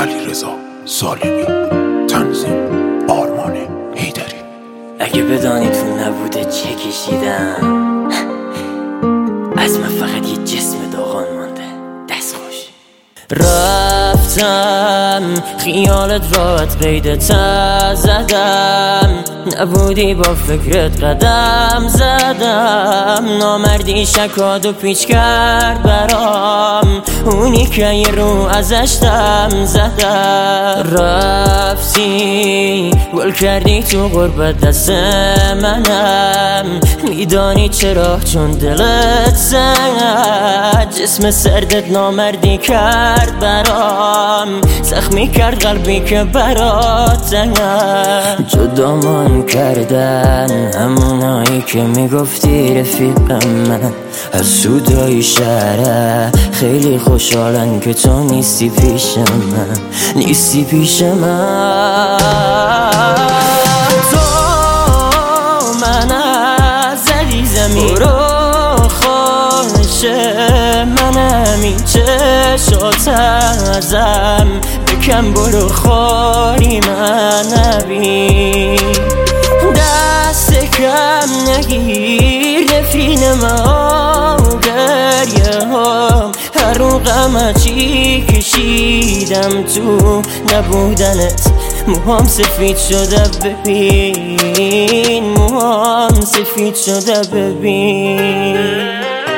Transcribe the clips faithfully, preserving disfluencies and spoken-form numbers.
علیرضا سالمی، تنظیم آرمان حیدری. اگه بدانی تو نبوده چه کشیدم، از من فقط یه جسم داغان مانده. دست خوش رفتم خیالت راحت قیدت زدم، نبودی با فکرت قدم زدم. نامردی شکاد و پیچ کرد برام، اونی که یه رو ازش دم زدم. رفتی گل کردی تو غربت دست منم، میدانی چرا؟ چون دلت زد. جسم سردت نامردی کرد برام، زخمی کرد قلبی که برات زنم. جدامان کردن همونایی که میگفتی رفیقم من، از سودای شهره خیلی خوشحالن که تو نیستی پیش من، نیستی پیش من. تو من از عزیزمی رو خوش منم، این چشات ازم بکن برو خواری من نبین. دست کم نگیر رفیق ما گریه هم، هر رو غم چی کشیدم تو نبودنت. موهام سفید شده ببین، موهام سفید شده ببین.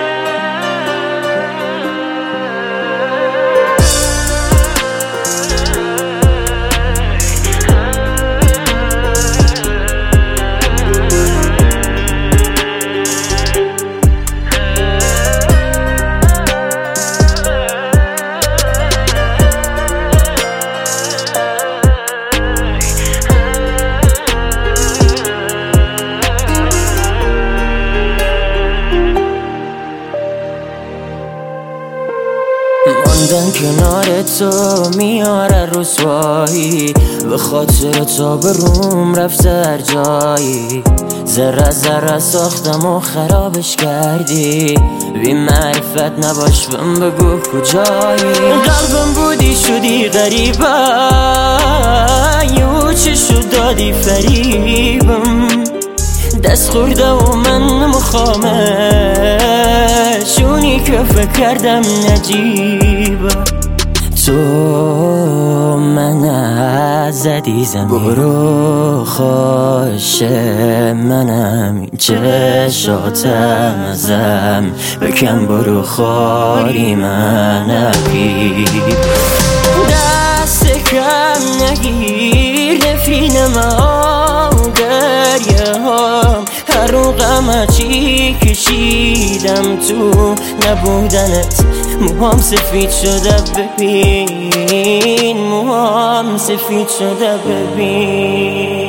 ماندن کنار تو میاره رسوایی، به خاطر تو به روم رفته هر جایی. ذره ذره ساختم و خرابش کردی، بی معرفت نباش بهم بگو کجایی. قلبم بودی شدی غریبه، یو چشو دادی فریبم. دست خورده و من مخامش، اونی که فکر کردم نجیبه. تو من از عزیزمی برو خوش منم، این چشاتم ازم بکن برو خواری من نگیر. دست کم نگیر رفیق ما گریه هم، هر رو غم چی کشیدم تو نبودنت. موهام سفید شده ببین، موهام سفید شده ببین.